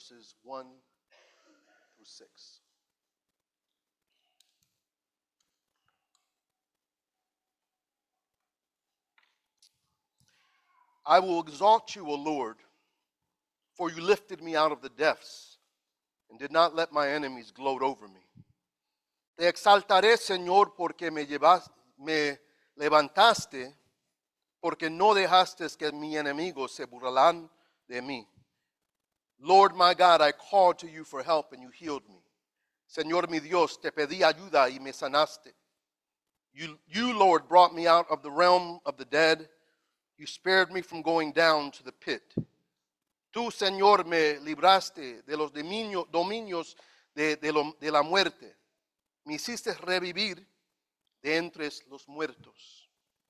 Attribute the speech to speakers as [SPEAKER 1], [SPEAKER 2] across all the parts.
[SPEAKER 1] verses 1 through 6. I will exalt you, O Lord, for you lifted me out of the depths and did not let my enemies gloat over me. Te exaltaré, Señor, porque me levantaste, porque no dejaste que mis enemigos se burlaran de mí. Lord my God, I called to you for help and you healed me. Señor mi Dios, te pedí ayuda y me sanaste. You, Lord, brought me out of the realm of the dead. You spared me from going down to the pit. Tú, Señor, me libraste de los dominios de la muerte. Me hiciste revivir de entre los muertos.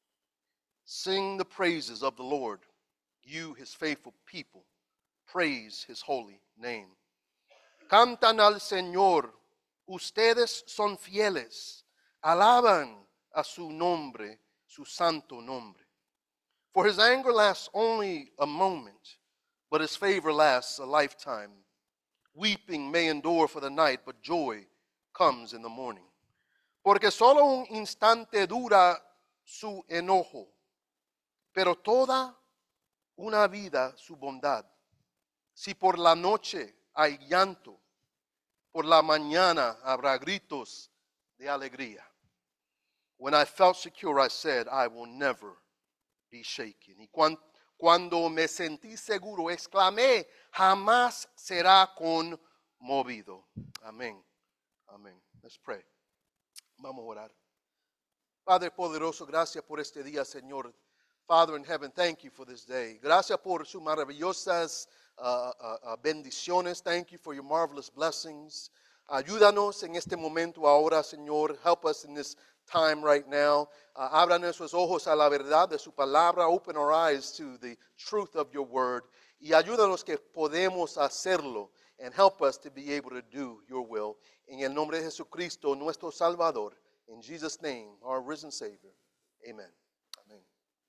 [SPEAKER 1] Sing the praises of the Lord, you, his faithful people. Praise his holy name. Cantan al Señor, ustedes son fieles. Alaban a su nombre, su santo nombre. For his anger lasts only a moment, but his favor lasts a lifetime. Weeping may endure for the night, but joy comes in the morning. Porque solo un instante dura su enojo, pero toda una vida su bondad. Si por la noche hay llanto, por la mañana habrá gritos de alegría. When I felt secure, I said, I will never be shaken. Y cuando me sentí seguro, exclamé, jamás será conmovido. Amén. Amén. Let's pray. Vamos a orar. Padre poderoso, gracias por este día, Señor. Father in heaven, thank you for this day. Gracias por sus maravillosas bendiciones. Thank you for your marvelous blessings. Ayúdanos en este momento ahora, Señor. Help us in this time right now. Abra nuestros ojos a la verdad de su palabra. Open our eyes to the truth of your word. Y ayúdanos que podemos hacerlo. And help us to be able to do your will. En el nombre de Jesucristo, nuestro Salvador. In Jesus' name, our risen Savior. Amen. Amen.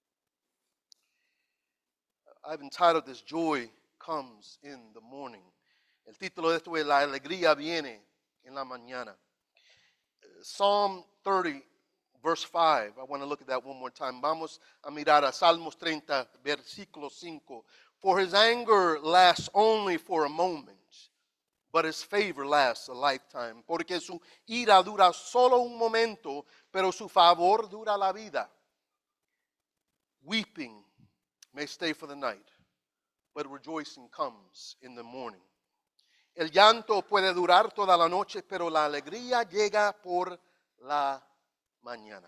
[SPEAKER 1] I've entitled this, Joy Comes in the Morning. El título de esto es La alegría viene en la mañana. Psalm 30, verse 5. I want to look at that one more time. Vamos a mirar a Salmos 30, versículo 5. For his anger lasts only for a moment, but his favor lasts a lifetime. Porque su ira dura solo un momento, pero su favor dura la vida. Weeping may stay for the night, but rejoicing comes in the morning. El llanto puede durar toda la noche, pero la alegría llega por la mañana.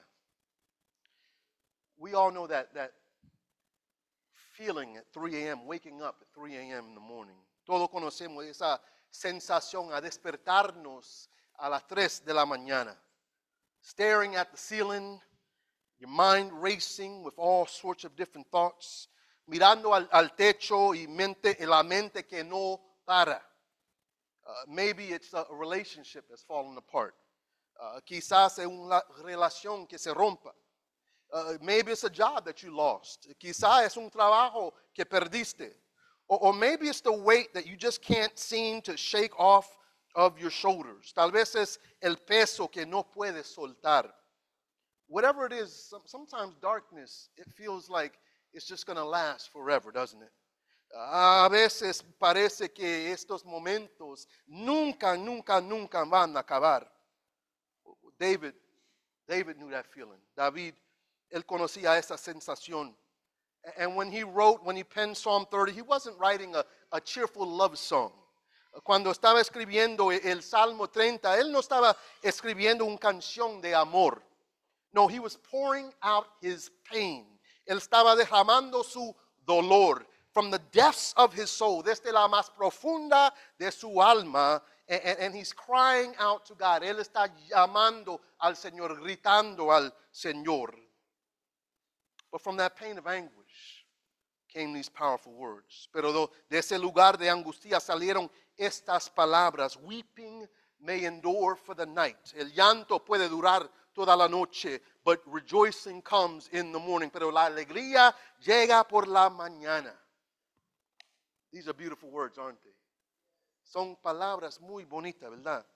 [SPEAKER 1] We all know that feeling at 3 a.m., waking up at 3 a.m. in the morning. Todos conocemos esa sensación a despertarnos a las 3 de la mañana. Staring at the ceiling, your mind racing with all sorts of different thoughts. Mirando al techo y la mente que no para. Maybe it's a relationship that's fallen apart. Quizás es una relación que se rompa. Maybe it's a job that you lost. Quizás es un trabajo que perdiste. Or maybe it's the weight that you just can't seem to shake off of your shoulders. Tal vez es el peso que no puedes soltar. Whatever it is, sometimes darkness, it feels like it's just going to last forever, doesn't it? A veces parece que estos momentos nunca van a acabar. David knew that feeling. David, él conocía esa sensación. And when he penned Psalm 30, he wasn't writing a cheerful love song. Cuando estaba escribiendo el Salmo 30, él no estaba escribiendo una canción de amor. No, he was pouring out his pain. Él estaba derramando su dolor from the depths of his soul, desde la más profunda de su alma, and he's crying out to God. Él está llamando al Señor, gritando al Señor. But from that pain of anguish came these powerful words. Pero de ese lugar de angustia salieron estas palabras. Weeping may endure for the night. El llanto puede durar toda la noche, but rejoicing comes in the morning. Pero la alegría llega por la mañana. These are beautiful words, aren't they? Son palabras muy bonitas, ¿verdad?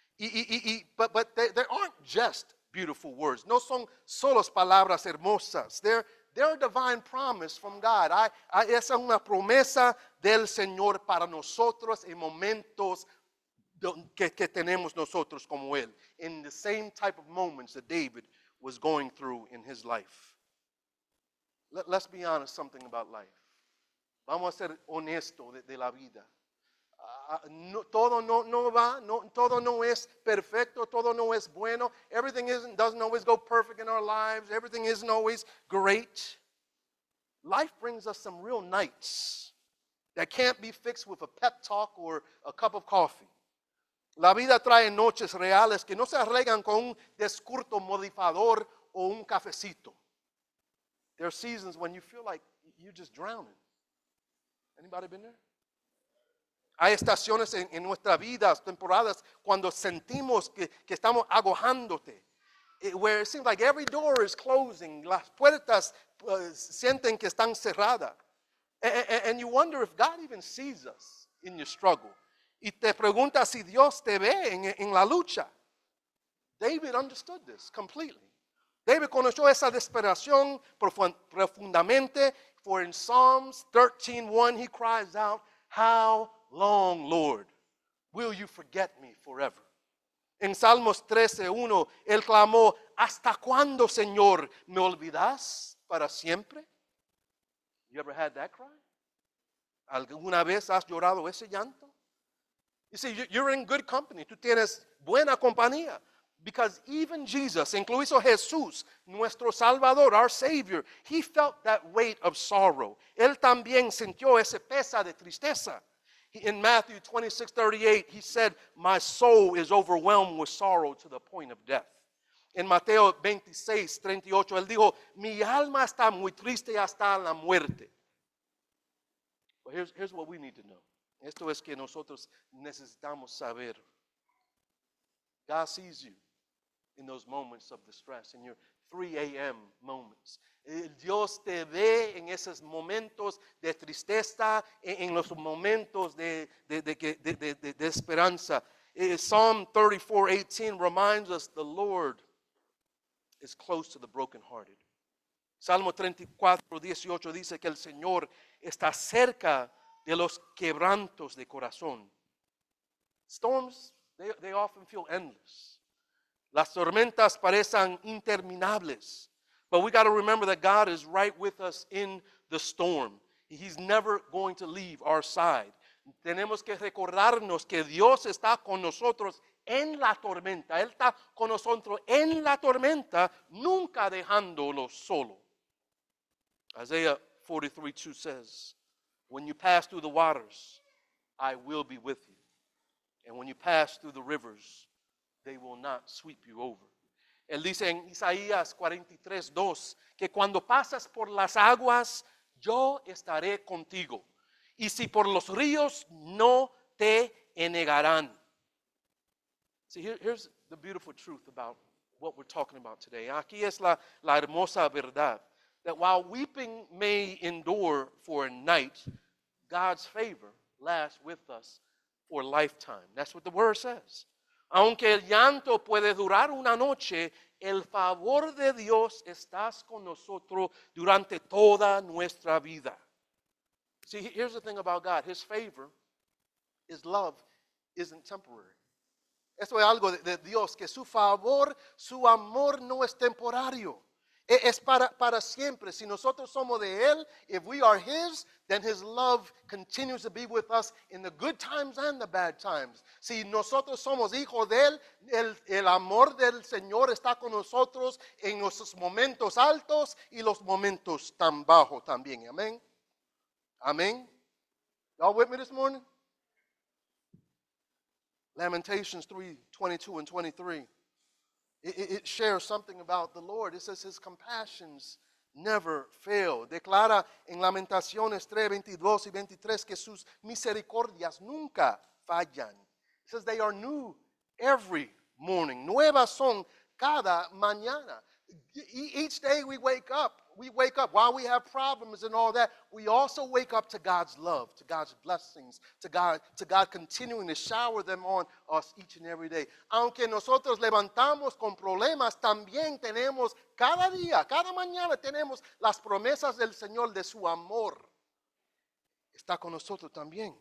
[SPEAKER 1] But they aren't just beautiful words. No son solo palabras hermosas. They're a divine promise from God. Esa es una promesa del Señor para nosotros en momentos que tenemos nosotros como Él. In the same type of moments that David was going through in his life. Let's be honest something about life. Vamos a ser honestos de la vida. Todo no va, todo no es perfecto, todo no es bueno. Everything doesn't always go perfect in our lives. Everything isn't always great. Life brings us some real nights that can't be fixed with a pep talk or a cup of coffee. La vida trae noches reales que no se arreglan con un discurso motivador o un cafecito. There are seasons when you feel like you're just drowning. Anybody been there? Hay estaciones en nuestra vida, temporadas, cuando sentimos que estamos agojándote. Where it seems like every door is closing. Las puertas sienten que están cerradas. And you wonder if God even sees us in your struggle. Y te preguntas si Dios te ve en la lucha. David understood this completely. David conoció esa desesperación profundamente. For in Psalms 13:1 he cries out, "How long, Lord, will you forget me forever?" En Salmos 13:1 él clamó, "¿Hasta cuándo, Señor, me olvidas para siempre?" You ever had that cry? ¿Alguna vez has llorado ese llanto? You see, you're in good company. Tú tienes buena compañía. Because even Jesus, incluso Jesús, nuestro Salvador, our Savior, he felt that weight of sorrow. Él también sintió ese peso de tristeza. In Matthew 26:38, he said, "My soul is overwhelmed with sorrow to the point of death." En Mateo 26:38, él dijo, "Mi alma está muy triste hasta la muerte." But here's what we need to know. Esto es que nosotros necesitamos saber. God sees you in those moments of distress, in your 3 a.m. moments. Dios te ve en esos momentos de tristeza, en los momentos de esperanza. Psalm 34:18 reminds us the Lord is close to the brokenhearted. Salmo 34:18 dice que el Señor está cerca de los quebrantos de corazón. Storms, they often feel endless. Las tormentas parecen interminables. But we got to remember that God is right with us in the storm. He's never going to leave our side. Tenemos que recordarnos que Dios está con nosotros en la tormenta. Él está con nosotros en la tormenta, nunca dejándolo solo. Isaiah 43:2 says, "When you pass through the waters, I will be with you. And when you pass through the rivers, they will not sweep you over." Él dice en Isaías 43:2 que cuando pasas por las aguas, yo estaré contigo. Y si por los ríos, no te anegarán. See, here's the beautiful truth about what we're talking about today. Aquí es la hermosa verdad. That while weeping may endure for a night, God's favor lasts with us for a lifetime. That's what the word says. Aunque el llanto puede durar una noche, el favor de Dios está con nosotros durante toda nuestra vida. See, here's the thing about God. His favor, His love, isn't temporary. Esto es algo de Dios, que su favor, su amor no es temporario. Es para siempre. Si nosotros somos de Él, if we are His, then His love continues to be with us in the good times and the bad times. Si nosotros somos hijos de Él, el amor del Señor está con nosotros en nuestros momentos altos y los momentos tan bajos también. Amén. Amén. Y'all with me this morning? Lamentations 3:22 and 23. It shares something about the Lord. It says His compassions never fail. Declara en Lamentaciones 3:22 y 23 que sus misericordias nunca fallan. It says they are new every morning. Nuevas son cada mañana. Each day we wake up, we wake up, while we have problems and all that, we also wake up to God's love, to God's blessings, to God continuing to shower them on us each and every day. Aunque nosotros levantamos con problemas, también tenemos cada día, cada mañana tenemos las promesas del Señor de su amor. Está con nosotros también.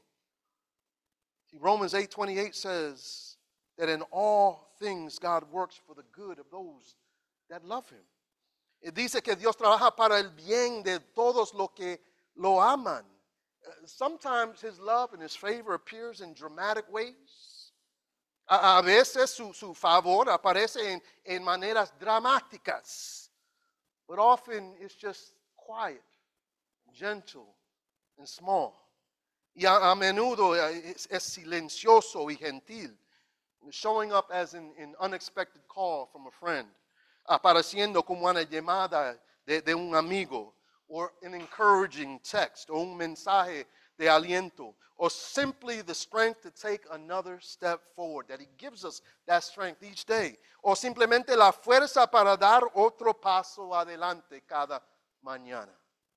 [SPEAKER 1] Romans 8:28 says that in all things God works for the good of those that love Him. Dice que Dios trabaja para el bien de todos los que lo aman. Sometimes His love and His favor appears in dramatic ways. A veces su favor aparece en maneras dramáticas. But often it's just quiet, gentle, and small. Y a menudo es silencioso y gentil, showing up as an unexpected call from a friend, apareciendo como una llamada de un amigo, or an encouraging text, o un mensaje de aliento, or simply the strength to take another step forward, that He gives us that strength each day, o simplemente la fuerza para dar otro paso adelante cada mañana.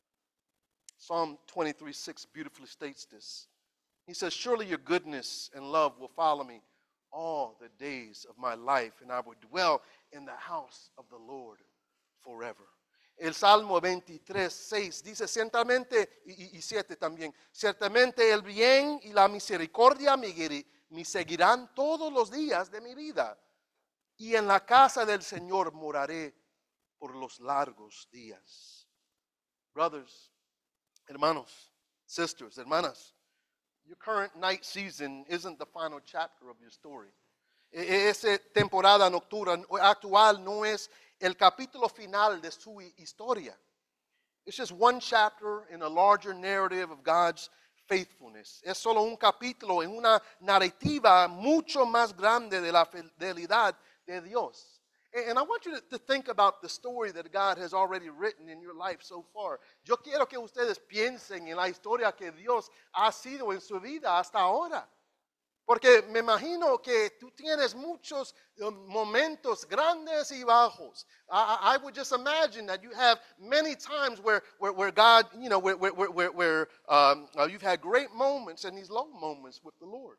[SPEAKER 1] Psalm 23:6 beautifully states this. He says, surely your goodness and love will follow me all the days of my life, and I will dwell in the house of the Lord forever. El Salmo 23:6 dice, ciertamente, y 7 también, ciertamente el bien y la misericordia me seguirán todos los días de mi vida, y en la casa del Señor moraré por los largos días. Brothers, hermanos, sisters, hermanas, your current night season isn't the final chapter of your story. Esa temporada nocturna actual no es el capítulo final de su historia. It's just one chapter in a larger narrative of God's faithfulness. Es solo un capítulo en una narrativa mucho más grande de la fidelidad de Dios. And I want you to think about the story that God has already written in your life so far. Yo quiero que ustedes piensen en la historia que Dios ha sido en su vida hasta ahora. Porque me imagino que tú tienes muchos momentos grandes y bajos. I would just imagine that you have many times where God, you know, where you've had great moments and these low moments with the Lord.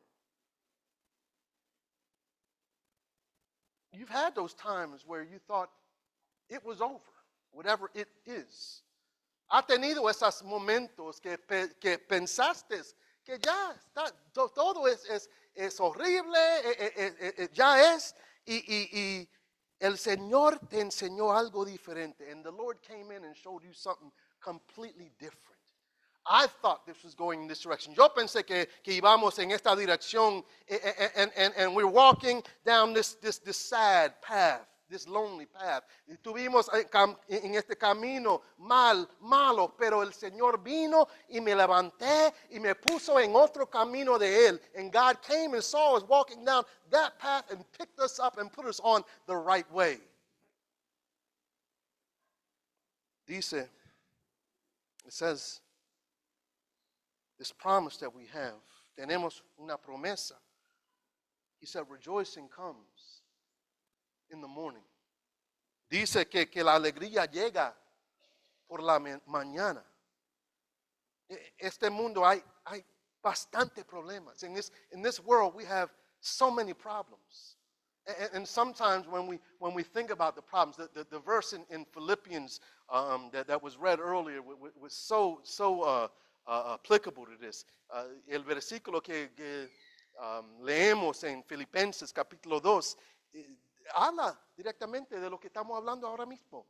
[SPEAKER 1] You've had those times where you thought it was over, whatever it is. Ha tenido esos momentos que pensaste que ya está, todo es horrible, ya es, y el Señor te enseñó algo diferente. And the Lord came in and showed you something completely different. I thought this was going in this direction. Yo pensé que íbamos en esta dirección, and we're walking down this sad path, this lonely path. Y estuvimos en este camino malo, pero el Señor vino y me levanté y me puso en otro camino de Él. And God came and saw us walking down that path and picked us up and put us on the right way. Dice, it says, this promise that we have, tenemos una promesa. He said, rejoicing comes in the morning. Dice que la alegría llega por la mañana. Este mundo hay bastante problemas. In this world, we have so many problems. And sometimes when we think about the problems, the verse in Philippians that was read earlier was so applicable to this. El versículo que leemos en Filipenses capítulo 2 habla directamente de lo que estamos hablando ahora mismo.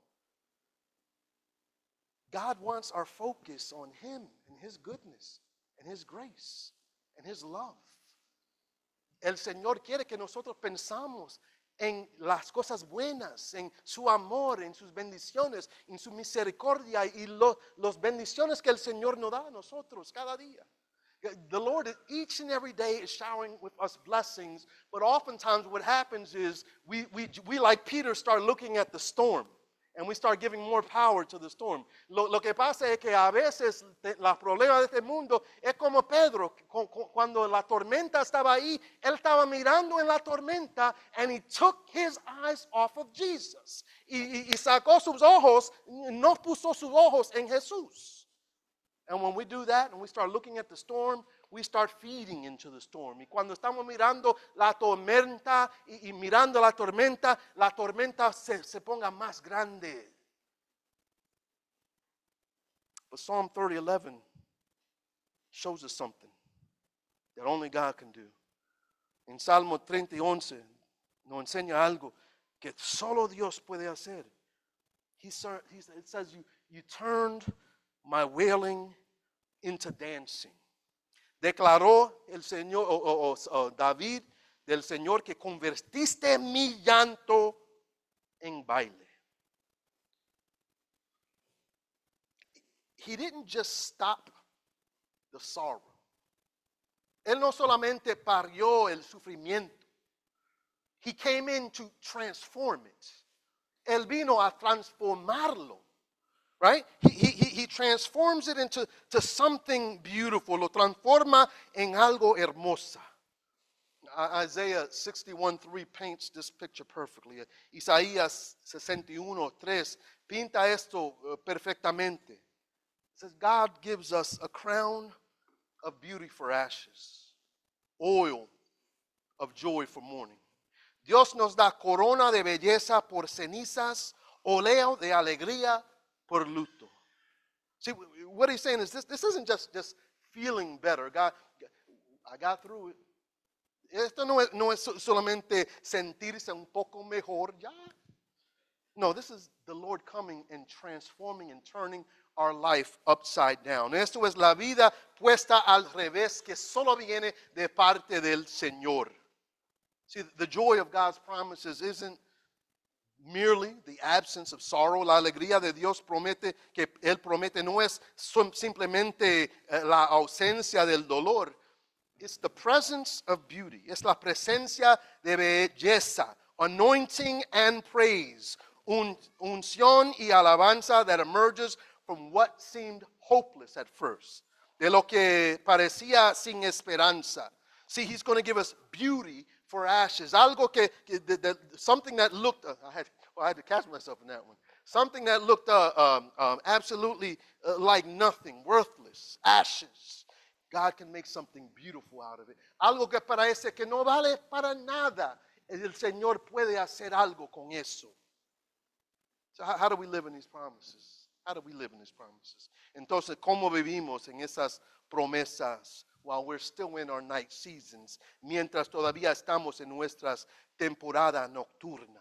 [SPEAKER 1] God wants our focus on Him and His goodness and His grace and His love. El Señor quiere que nosotros pensamos en las cosas buenas, en su amor, en sus bendiciones, en su misericordia y los bendiciones que el Señor nos da a nosotros cada día. The Lord each and every day is showering with us blessings, but oftentimes what happens is we like Peter start looking at the storm and we start giving more power to the storm. Lo que pasa es que a veces los problemas de este mundo es como Pedro cuando la tormenta estaba ahí, él estaba mirando en la tormenta and he took his eyes off of Jesus. Y sacó sus ojos, no puso sus ojos en Jesús. And when we do that and we start looking at the storm, we start feeding into the storm. Y cuando estamos mirando la tormenta y mirando la tormenta se ponga más grande. But Psalm 30:11 shows us something that only God can do. En Salmo 30:11 nos enseña algo que solo Dios puede hacer. It says, you turned my wailing into dancing. Declaró el Señor, David, del Señor, que convertiste mi llanto en baile. He didn't just stop the sorrow. Él no solamente parió el sufrimiento. He came in to transform it. Él vino a transformarlo. Right? He transforms it into something beautiful. Lo transforma en algo hermosa. Isaiah 61:3 paints this picture perfectly. Isaías 61:3 pinta esto perfectamente. It says, God gives us a crown of beauty for ashes, oil of joy for mourning. Dios nos da corona de belleza por cenizas, óleo de alegría por luto. See, what he's saying is this isn't just feeling better. God, I got through it. Esto no es solamente sentirse un poco mejor ya. No, this is the Lord coming and transforming and turning our life upside down. Esto es la vida puesta al revés que solo viene de parte del Señor. See, the joy of God's promises isn't merely the absence of sorrow. La alegría de Dios promete, que Él promete, no es simplemente la ausencia del dolor. It's the presence of beauty. Es la presencia de belleza, anointing and praise, unción y alabanza that emerges from what seemed hopeless at first. De lo que parecía sin esperanza. See, he's going to give us beauty for ashes. Algo something that looked, I had to catch myself in that one. Something that looked absolutely like nothing, worthless, ashes. God can make something beautiful out of it. Algo que parece que no vale para nada. El Señor puede hacer algo con eso. So how do we live in these promises? How do we live in these promises? Entonces, ¿cómo vivimos en esas promesas while we're still in our night seasons? Mientras todavía estamos en nuestras temporada nocturna.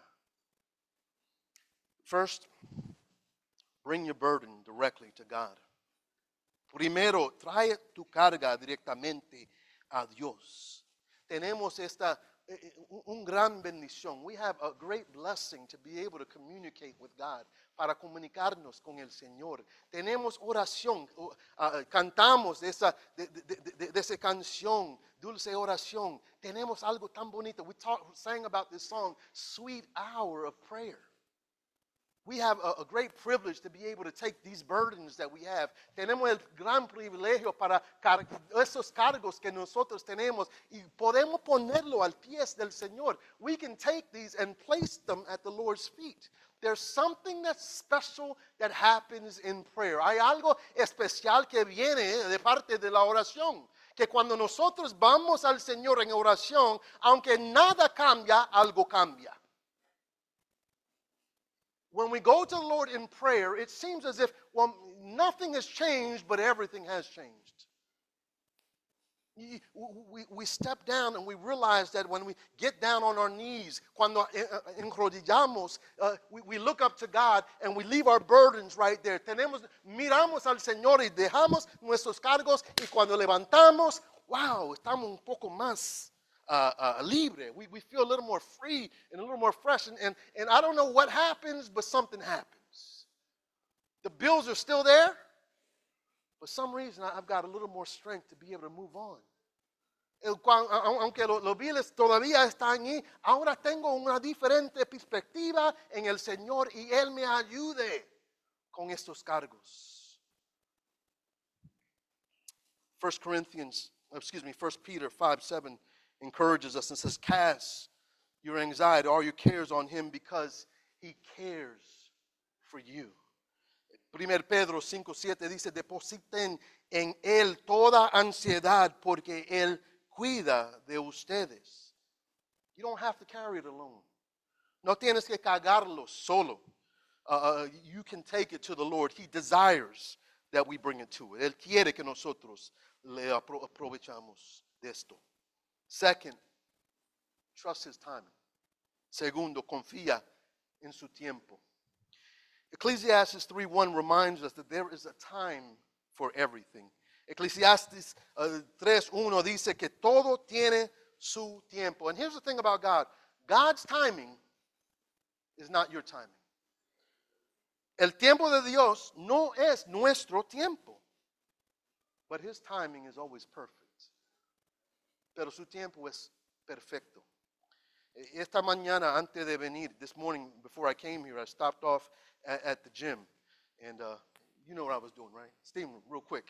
[SPEAKER 1] First, bring your burden directly to God. Primero, trae tu carga directamente a Dios. Tenemos un gran bendición. We have a great blessing to be able to communicate with God, para comunicarnos con el Señor. Tenemos oración, cantamos de esa canción, dulce oración. Tenemos algo tan bonito. We sang about this song, Sweet Hour of Prayer. We have a great privilege to be able to take these burdens that we have. Tenemos el gran privilegio para esos cargos que nosotros tenemos y podemos ponerlo al pies del Señor. We can take these and place them at the Lord's feet. There's something that's special that happens in prayer. Hay algo especial que viene de parte de la oración. Que cuando nosotros vamos al Señor en oración, aunque nada cambia, algo cambia. When we go to the Lord in prayer, it seems as if, well, nothing has changed, but everything has changed. We step down and we realize that when we get down on our knees, cuando enrodillamos, we look up to God and we leave our burdens right there. Miramos al Señor y dejamos nuestros cargos y cuando levantamos, wow, estamos un poco más libre. We feel a little more free and a little more fresh. And I don't know what happens, but something happens. The bills are still there. For some reason, I've got a little more strength to be able to move on. Aunque los biles todavía están ahí, ahora tengo una diferente perspectiva en el Señor y Él me ayude con estos cargos. 1 Corinthians 1 Peter 5:7 encourages us and says, cast your anxiety, all your cares on him because he cares for you. 1 Pedro 5:7 dice, depositen en él toda ansiedad porque él cuida de ustedes. You don't have to carry it alone. No tienes que cargarlo solo. You can take it to the Lord. He desires that we bring it to it. Él quiere que nosotros le aprovechamos de esto. Second, trust his timing. Segundo, confía en su tiempo. Ecclesiastes 3:1 reminds us that there is a time for everything. Ecclesiastes 3:1 dice que todo tiene su tiempo. And here's the thing about God. God's timing is not your timing. El tiempo de Dios no es nuestro tiempo. But his timing is always perfect. Pero su tiempo es perfecto. Esta mañana, antes de venir, this morning, before I came here, I stopped off at the gym. And you know what I was doing, right? Steaming real quick.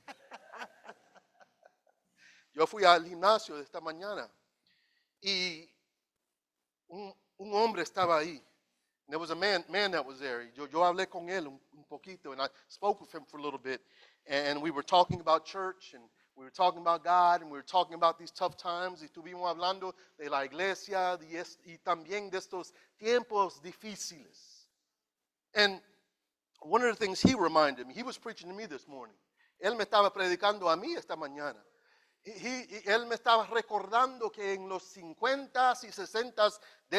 [SPEAKER 1] Yo fui al gimnasio esta mañana. Y un hombre estaba ahí. And there was a man that was there. Yo hablé con él un poquito, and I spoke with him for a little bit. And we were talking about church, and we were talking about God, and we were talking about these tough times. Y estuvimos hablando de la iglesia y también de estos tiempos difíciles. And one of the things he reminded me, he was preaching to me this morning. Él me estaba predicando a mí esta mañana. Él me estaba recordando que en los 50s y 60s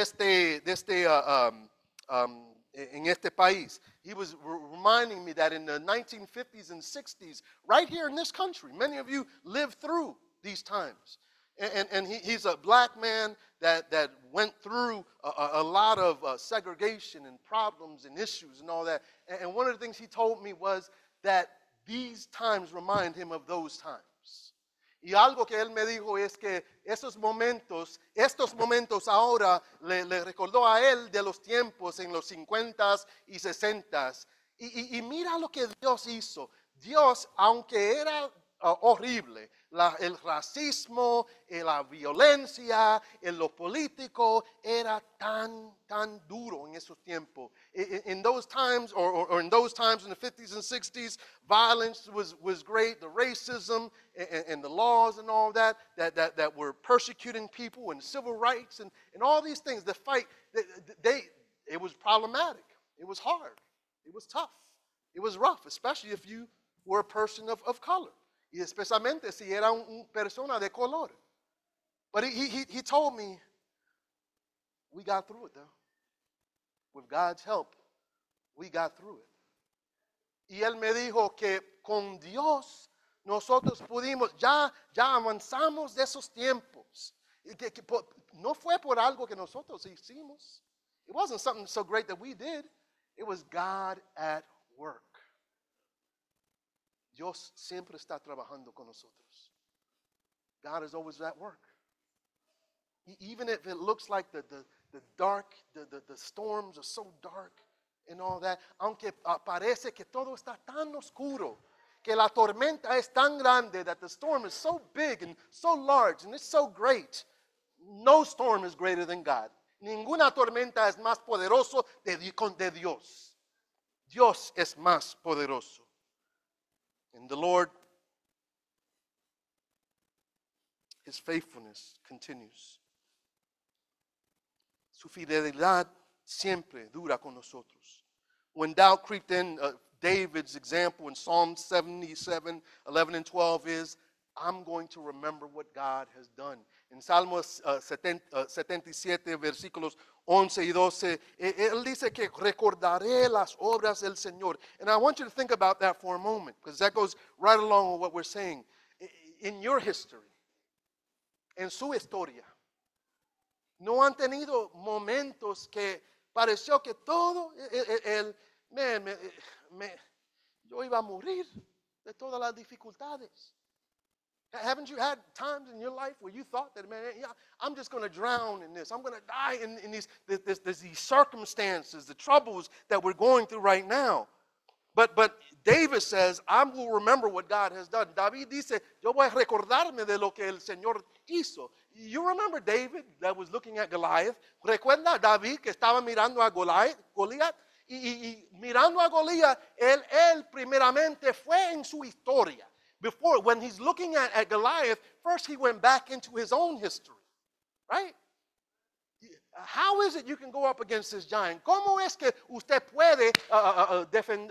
[SPEAKER 1] en este país, he was reminding me that in the 1950s and 60s, right here in this country, many of you lived through these times. And he's a black man that went through a lot of segregation and problems and issues and all that. And one of the things he told me was that these times remind him of those times. Y algo que él me dijo es que estos momentos ahora le recordó a él de los tiempos en los 50s y 60s. Y mira lo que Dios hizo. Dios, aunque era horrible, el racismo, la violencia, lo político, era tan duro en esos tiempos. In those times, or in those times in the 50s and 60s, violence was great, the racism and the laws and all that were persecuting people, and civil rights and all these things. The fight, it was problematic. It was hard. It was tough. It was rough, especially if you were a person of color. Y especialmente si era una persona de color. But he told me, we got through it though. With God's help, we got through it. Y él me dijo que con Dios nosotros pudimos, ya avanzamos de esos tiempos. No fue por algo que nosotros hicimos. It wasn't something so great that we did. It was God at work. Dios siempre está trabajando con nosotros. God is always at work. Even if it looks like the dark, the storms are so dark and all that, aunque parece que todo está tan oscuro, que la tormenta es tan grande, that the storm is so big and so large and it's so great, no storm is greater than God. Ninguna tormenta es más poderoso de Dios. Dios es más poderoso. And the Lord, his faithfulness continues. Su fidelidad siempre dura con nosotros. When doubt crept in, David's example in Psalm 77, 11 and 12 is, I'm going to remember what God has done. En Salmos 77, versículos 11 y 12, él dice que recordaré las obras del Señor. And I want you to think about that for a moment, because that goes right along with what we're saying. In your history, en su historia, no han tenido momentos que pareció que todo, yo iba a morir de todas las dificultades. Haven't you had times in your life where you thought that, man, I'm just going to drown in this. I'm going to die in these circumstances, the troubles that we're going through right now. But David says, I will remember what God has done. David dice, yo voy a recordarme de lo que el Señor hizo. You remember David that was looking at Goliath? ¿Recuerda David que estaba mirando a Goliath? Y mirando a Goliath, él primeramente fue en su historia. Before, when he's looking at Goliath, first he went back into his own history. Right? How is it you can go up against this giant? ¿Cómo es que usted puede defender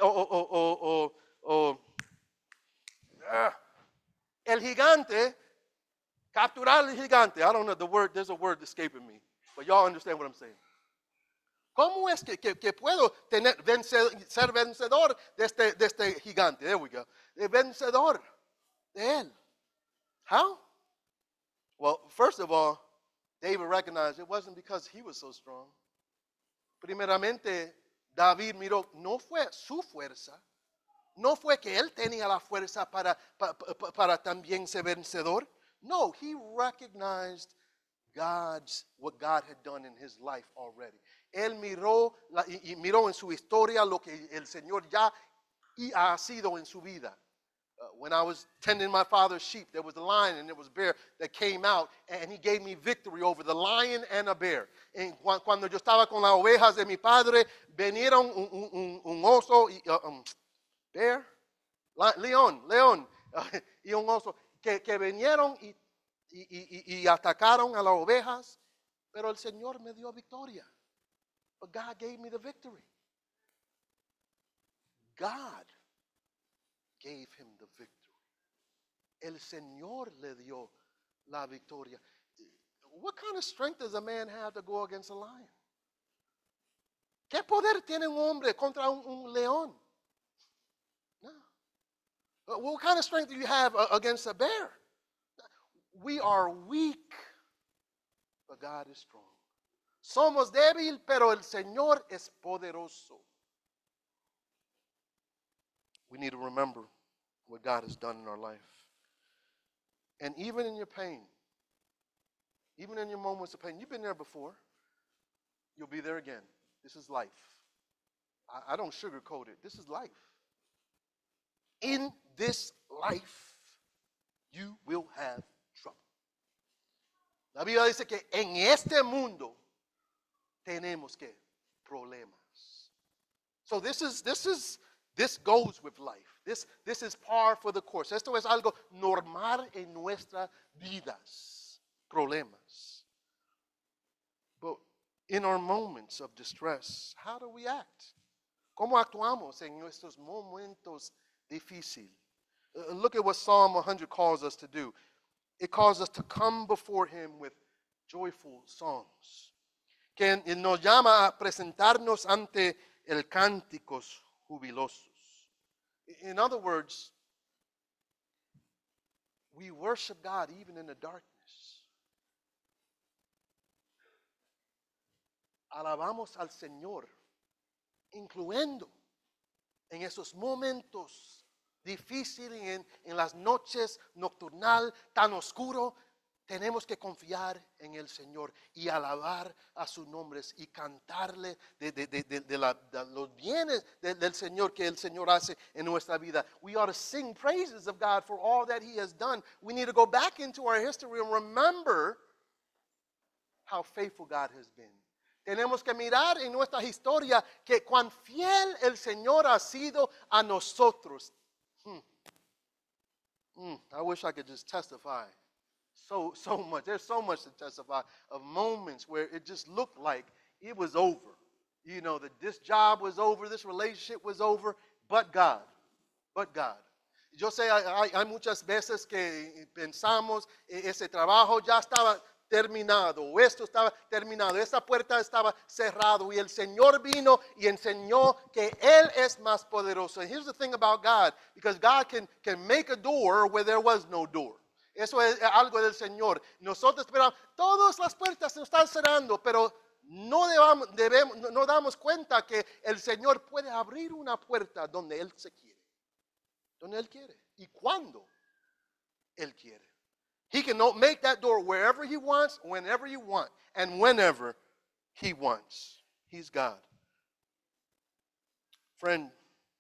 [SPEAKER 1] el gigante, capturar el gigante? I don't know the word, there's a word escaping me, but y'all understand what I'm saying. ¿Cómo es que puedo ser vencedor de este gigante? There we go. De vencedor de él. How? Well, first of all, David recognized it wasn't because he was so strong. Primeramente, David miró, no fue su fuerza, no fue que él tenía la fuerza para también ser vencedor. No, he recognized what God had done in his life already. Él miró en su historia lo que el Señor ya ha sido en su vida. When I was tending my father's sheep, there was a lion and there was a bear that came out, and he gave me victory over the lion and a bear. And cuando yo estaba con las ovejas de mi padre, vinieron un oso y bear, león y un oso que vinieron y atacaron a las ovejas, pero el Señor me dio victoria. But God gave me the victory. God gave him the victory. El Señor le dio la victoria. What kind of strength does a man have to go against a lion? ¿Qué poder tiene un hombre contra un león? No. What kind of strength do you have against a bear? We are weak, but God is strong. Somos débil, pero el Señor es poderoso. We need to remember what God has done in our life. And even in your pain, even in your moments of pain, you've been there before. You'll be there again. This is life. I don't sugarcoat it. This is life. In this life, you will have trouble. La Biblia dice que en este mundo tenemos que problemas. So this goes with life. This is par for the course. Esto es algo normal en nuestras vidas. Problemas. But in our moments of distress, how do we act? ¿Cómo actuamos en nuestros momentos difíciles? Look at what Psalm 100 calls us to do. It calls us to come before him with joyful songs. Que nos llama a presentarnos ante el cánticos jubilosos. In other words, we worship God even in the darkness. Alabamos al Señor, incluyendo en esos momentos difíciles, en las noches nocturnal tan oscuro. Tenemos que confiar en el Señor y alabar a sus nombres y cantarle de los bienes del Señor que el Señor hace en nuestra vida. We ought to sing praises of God for all that he has done. We need to go back into our history and remember how faithful God has been. Tenemos que mirar en nuestra historia que cuán fiel el Señor ha sido a nosotros. I wish I could just testify. So much. There's so much to testify of moments where it just looked like it was over. You know, that this job was over, this relationship was over, but God. But God. Yo sé, hay muchas veces que pensamos, ese trabajo ya estaba terminado, o esto estaba terminado, esta puerta estaba cerrada, y el Señor vino y enseñó que Él es más poderoso. And here's the thing about God, because God can make a door where there was no door. Eso es algo del Señor. Nosotros esperamos, todas las puertas se están cerrando, pero no damos cuenta que el Señor puede abrir una puerta donde Él se quiere. Donde Él quiere. Y cuando Él quiere. He can make that door wherever He wants, whenever you want, and whenever He wants. He's God. Friend,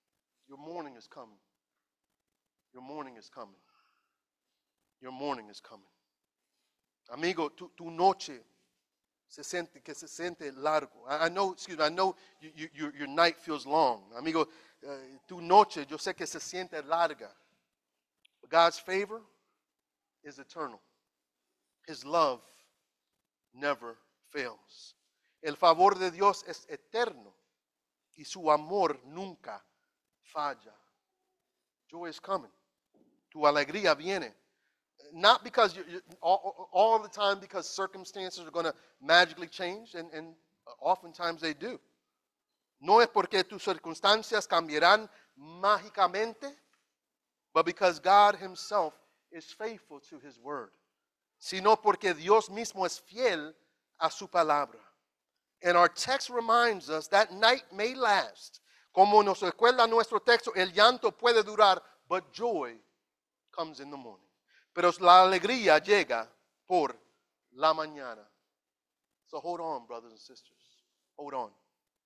[SPEAKER 1] Your morning is coming. Your morning is coming. Your morning is coming. Amigo, tu noche se siente largo. I know your night feels long. Amigo, tu noche yo sé que se siente larga. But God's favor is eternal. His love never fails. El favor de Dios es eterno y su amor nunca falla. Joy is coming. Tu alegría viene. Not because all the time because circumstances are going to magically change, and oftentimes they do. No es porque tus circunstancias cambiarán mágicamente, but because God himself is faithful to his word. Sino porque Dios mismo es fiel a su palabra. And our text reminds us that night may last. Como nos recuerda nuestro texto, el llanto puede durar, but joy comes in the morning. Pero la alegría llega por la mañana. So hold on, brothers and sisters. Hold on.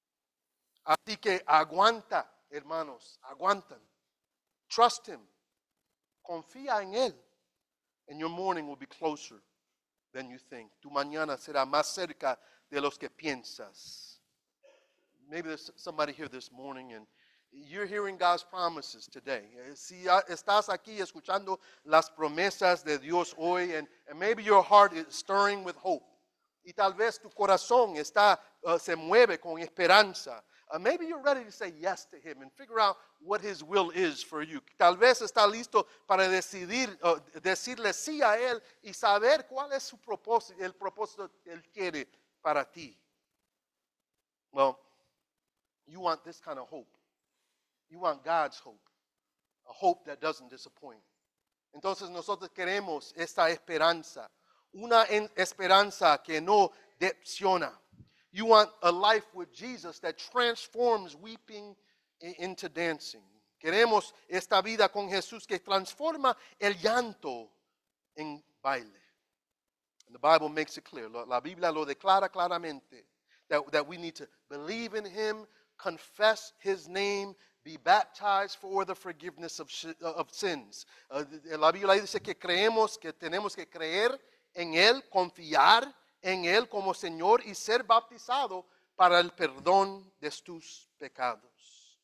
[SPEAKER 1] Así que aguanta, hermanos, aguantan. Trust him. Confía en él. And your morning will be closer than you think. Tu mañana será más cerca de los que piensas. Maybe there's somebody here this morning and you're hearing God's promises today. Si estás aquí escuchando las promesas de Dios hoy, and maybe your heart is stirring with hope. Y tal vez tu corazón se mueve con esperanza. Maybe you're ready to say yes to him and figure out what his will is for you. Tal vez está listo para decirle sí a él y saber cuál es su propósito, el propósito que él quiere para ti. Well, you want this kind of hope. You want God's hope, a hope that doesn't disappoint. Entonces nosotros queremos esta esperanza, una esperanza que no decepciona. You want a life with Jesus that transforms weeping into dancing. Queremos esta vida con Jesús que transforma el llanto en baile. And the Bible makes it clear. La Biblia lo declara claramente that we need to believe in him, confess his name, be baptized for the forgiveness of sins. La Biblia dice que tenemos que creer en él, confiar en él como Señor y ser bautizado para el perdón de tus pecados.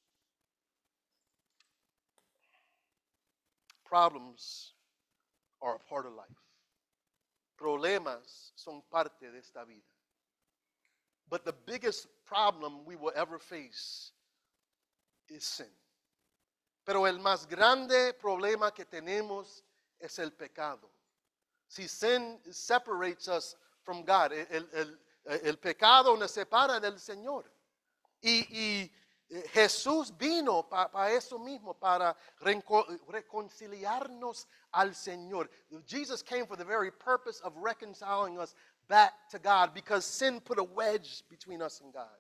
[SPEAKER 1] Problems are a part of life. Problemas son parte de esta vida. But the biggest problem we will ever face is sin. Pero el más grande problema que tenemos es el pecado. Si sin separates us from God, el pecado nos separa del Señor. Y Jesús vino para eso mismo, para reconciliarnos al Señor. Jesus came for the very purpose of reconciling us back to God because sin put a wedge between us and God.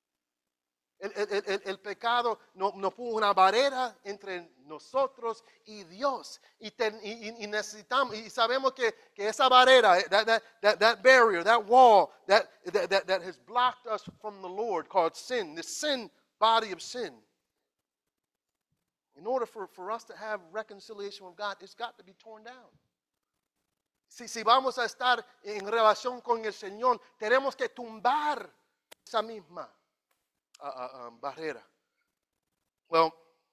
[SPEAKER 1] El pecado no puso una barrera entre nosotros y Dios. Y necesitamos, y sabemos que esa barrera, that barrier, that wall, that has blocked us from the Lord, called sin, the sin, body of sin. In order for us to have reconciliation with God, it's got to be torn down. Si vamos a estar en relación con el Señor, tenemos que tumbar esa misma barrera. Well,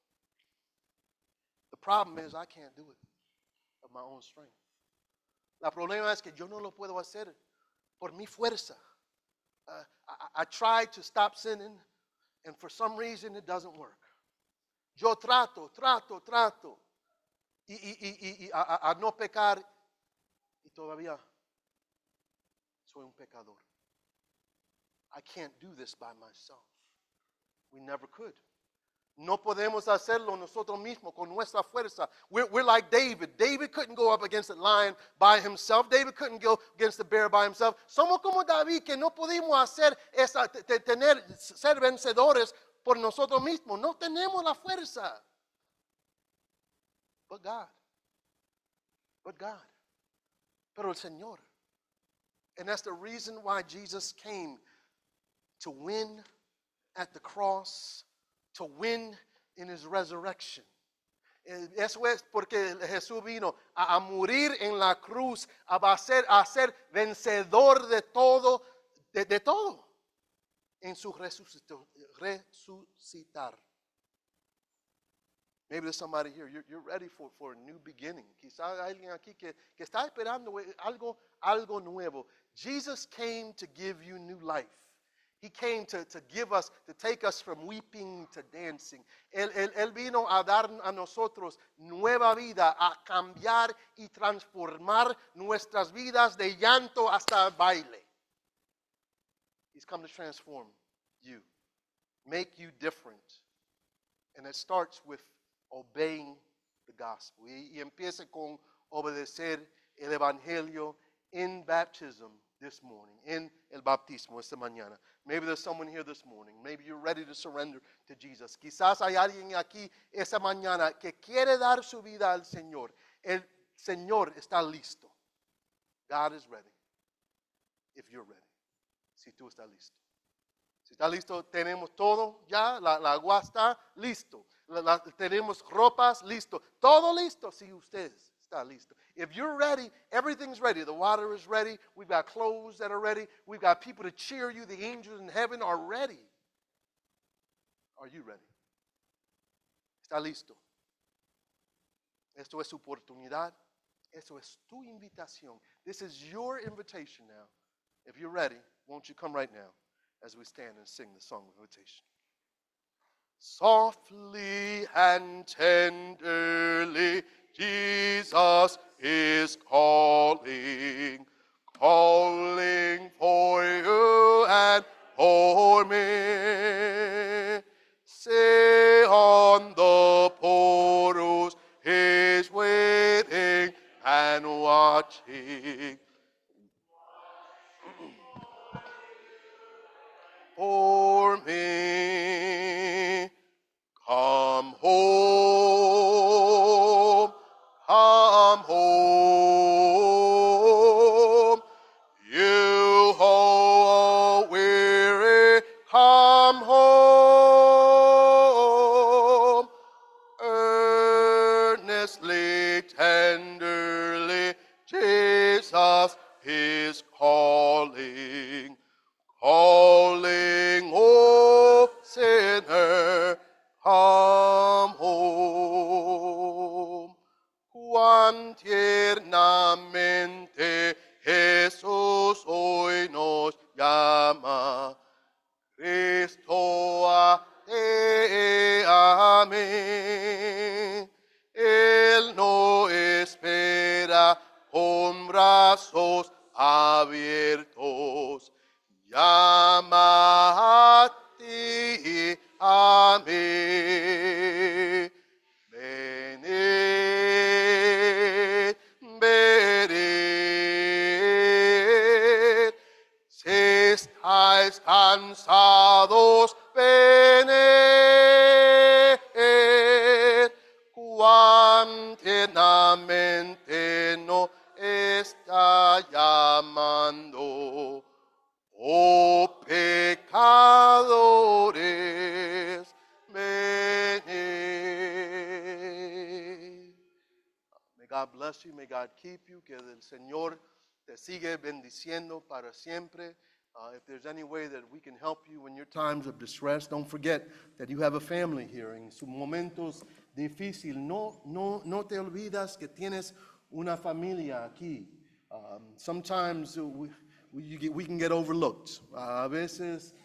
[SPEAKER 1] the problem is I can't do it of my own strength. La problema es que yo no lo puedo hacer por mi fuerza. I tried to stop sinning, and for some reason it doesn't work. Yo trato a no pecar y todavía soy un pecador. I can't do this by myself. We never could. No podemos hacerlo nosotros mismos con nuestra fuerza. We're like David. David couldn't go up against the lion by himself. David couldn't go against the bear by himself. Somos como David que no podemos hacer ser vencedores por nosotros mismos. No tenemos la fuerza. But God. Pero el Señor. And that's the reason why Jesus came to win at the cross, to win in his resurrection. Eso es porque Jesús vino a morir en la cruz, a ser vencedor de todo, de todo, en su resucitar. Maybe there's somebody here, you're ready for a new beginning. Quizás hay alguien aquí que está esperando algo nuevo. Jesus came to give you new life. He came to give us, to take us from weeping to dancing. Él vino a dar a nosotros nueva vida, a cambiar y transformar nuestras vidas de llanto hasta baile. He's come to transform you, make you different. And it starts with obeying the gospel. Y empieza con obedecer el evangelio in baptism this morning, in el bautismo esta mañana. Maybe there's someone here this morning. Maybe you're ready to surrender to Jesus. Quizás hay alguien aquí esta mañana que quiere dar su vida al Señor. El Señor está listo. God is ready. If you're ready. Si tú estás listo. Si está listo, tenemos todo ya. La agua está listo. Tenemos ropas listo. Todo listo si usted está listo. If you're ready, everything's ready. The water is ready. We've got clothes that are ready. We've got people to cheer you. The angels in heaven are ready. Are you ready? ¿Está listo? Esto es su oportunidad. Esto es tu invitación. This is your invitation now. If you're ready, won't you come right now as we stand and sing the song of invitation? Softly and tenderly, Jesus is calling, calling for you and for me. Say on the portals, he's waiting and watching for me. Come home, come home. You who are weary, come home. Earnestly, tenderly, Jesus is calling, calling, oh sinner, come home. Cuán tiernamente Jesús hoy nos llama, Cristo te ame. Él no espera con brazos abiertos, llama a ti, a mí. Venid, venid, si estáis cansados, venid. Cuán tiernamente no está llamando. Oh pecadores, venid. May God bless you, may God keep you, que el Señor te sigue bendiciendo para siempre. If there's any way that we can help you in your times of distress, don't forget that you have a family here. En sus momentos difíciles, no te olvidas que tienes una familia aquí. Sometimes we can get overlooked. A veces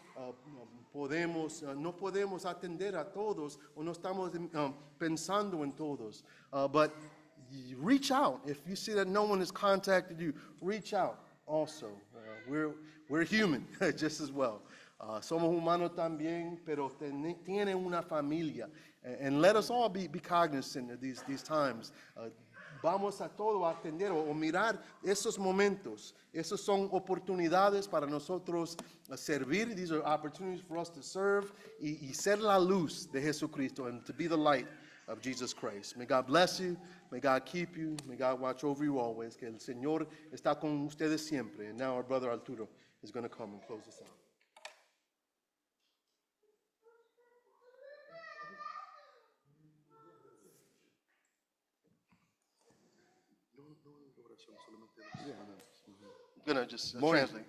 [SPEAKER 1] no podemos atender a todos o no estamos pensando en todos. But reach out. If you see that no one has contacted you, reach out also. We're human just as well. Somos humanos también, pero tienen una familia. And let us all be cognizant of these times. Vamos a todo a atender o mirar esos momentos. Esos son oportunidades para nosotros servir. These are opportunities for us to serve y ser la luz de Jesucristo and to be the light of Jesus Christ. May God bless you. May God keep you. May God watch over you always. Que el Señor está con ustedes siempre. And now our brother Arturo is going to come and close us out. gonna just
[SPEAKER 2] Morning.
[SPEAKER 1] translate.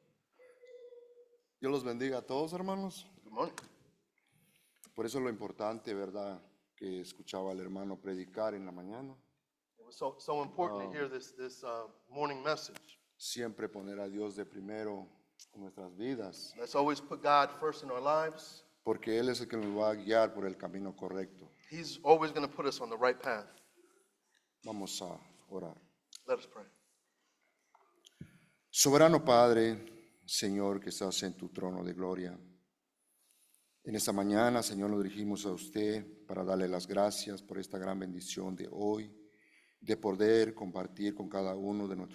[SPEAKER 2] Dios los bendiga a todos, hermanos.
[SPEAKER 1] Good morning.
[SPEAKER 2] Por eso es lo importante, ¿verdad? Que escuchaba al hermano predicar en la mañana.
[SPEAKER 1] It was so important to hear this morning message.
[SPEAKER 2] Siempre poner a Dios de primero en nuestras vidas,
[SPEAKER 1] Let's always put God first in our lives.
[SPEAKER 2] porque Él es el que nos va a guiar por el camino correcto.
[SPEAKER 1] He's always going to put us on the right path.
[SPEAKER 2] Vamos a orar.
[SPEAKER 1] Let us pray.
[SPEAKER 2] Soberano Padre, Señor, que estás en tu trono de gloria. En esta mañana, Señor, nos dirigimos a usted para darle las gracias por esta gran bendición de hoy, de poder compartir con cada uno de nuestros